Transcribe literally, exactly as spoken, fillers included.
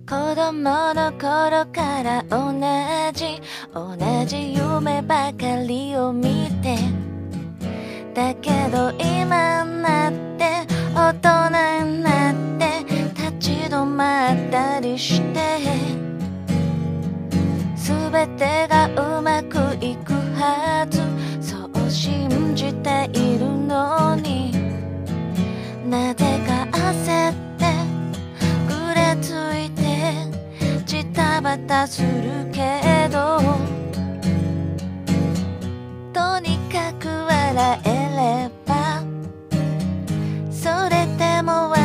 子供の頃から同じ同じ夢ばかりを見て、だけど今になって大人になって立ち止まったりして、全てがうまくいくはずそう信じているのに、なぜか焦ってぐれついてジタバタするけど、とにかく笑えればそれでも